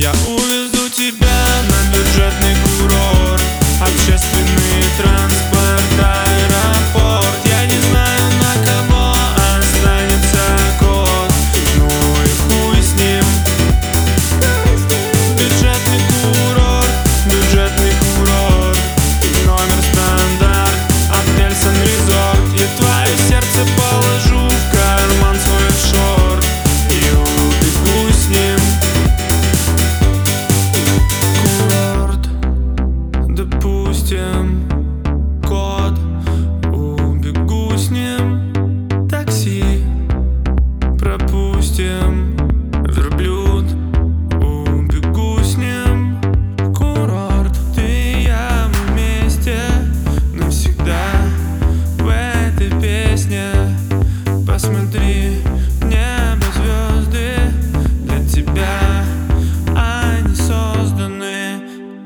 Я увезу тебя на бюджетный курорт, общественный транспорт, аэропорт. Я не знаю, на кого останется код, ну и хуй с ним. Бюджетный курорт, номер стандарт, отель Сан-Резорт. Я твое сердце положу в карман своих шорт и убегу с ним. Курорт, допустим, код, убегу с ним. Такси пропустим, верблюд, убегу с ним. Курорт, ты и я вместе навсегда в этой песне. Посмотри, небо, звезды для тебя, они созданы.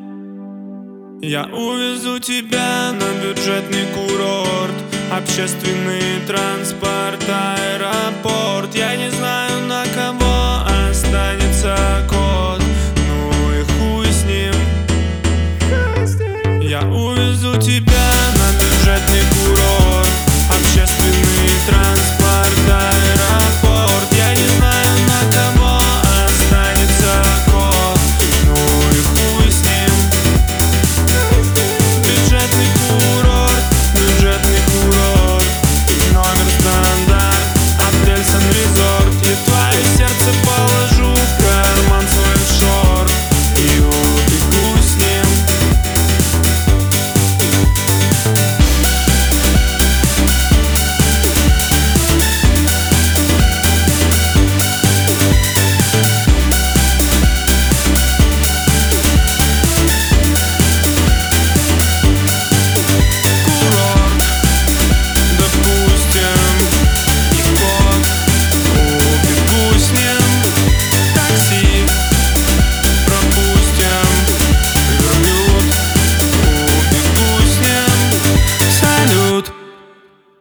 Я увезу тебя на бюджетный курорт, общественный транспорт, аэропорт. Я не знаю, на кого останется код.